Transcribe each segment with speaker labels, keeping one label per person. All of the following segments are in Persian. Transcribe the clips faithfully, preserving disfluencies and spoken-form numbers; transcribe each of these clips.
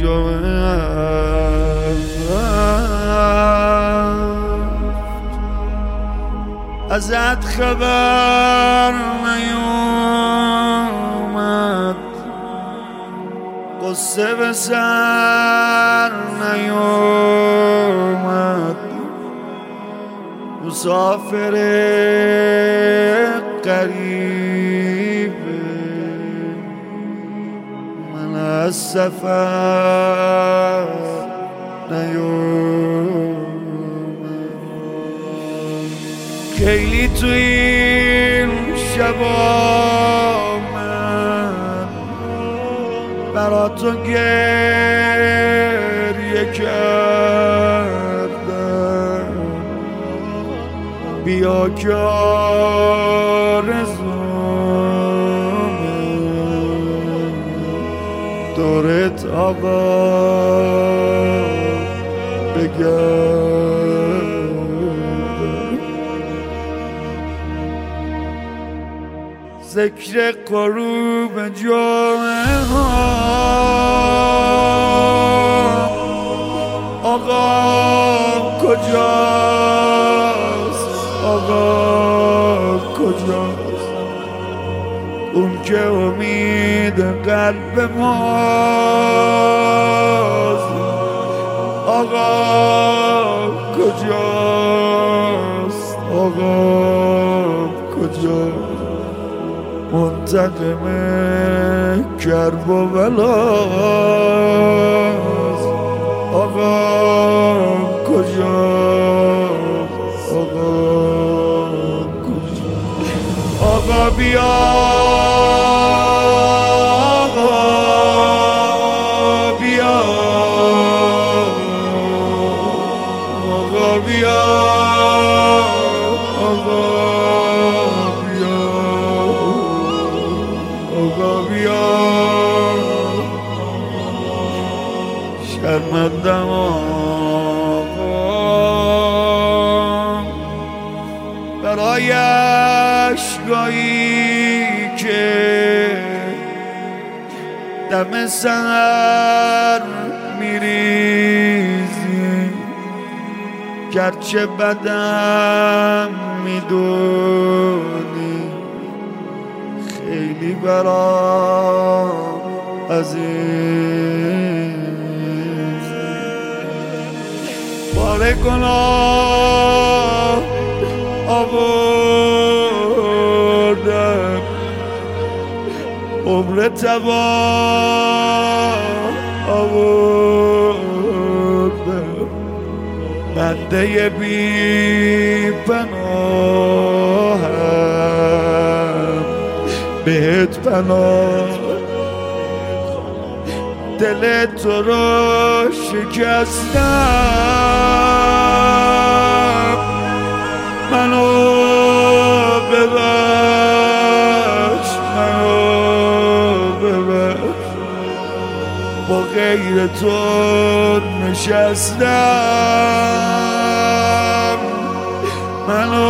Speaker 1: جمعه ازت خبر نیومد، قصه به سر نیومد، مسافر غریبه من از سفر نیومد. خیلی تو این شبا من برا تو گریه کردم، بیا که آرزومه دورت آقا بگردم. ذکر غروب جمعه ها آقا کجاست، آقا کجاست، اون که امید قلب ماست، آقا کجاست، آقا کجاست، منتقم کرب و بلاست، آقا کجاست، آقا کجاست، آقا بیا، آقا بیا، آقا بیا، آقا آقا بیا. شرمندم آقا برای اشکایی که دم سحر میریزی، گرچه بدم میدونی خیلی برام عزیز، بار گناه آوردم، عمر تباه آوردم، بنده بی پناهم بهت پناه، دل تو رو شکستم، منو ببخش، منو ببخش، با غیر تو نشستم، منو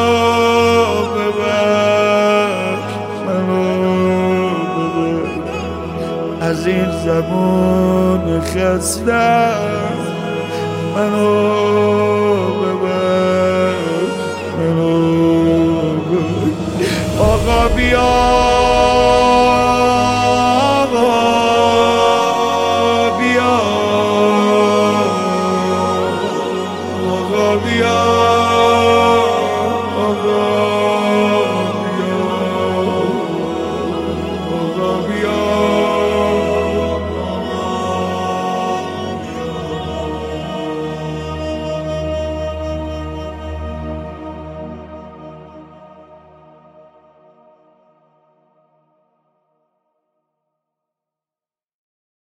Speaker 1: ببخش، منو ببخش، از این زمان خستم، منو ببخش، منو ببخش، آقا بیا، آقا بیا، آقا بیا.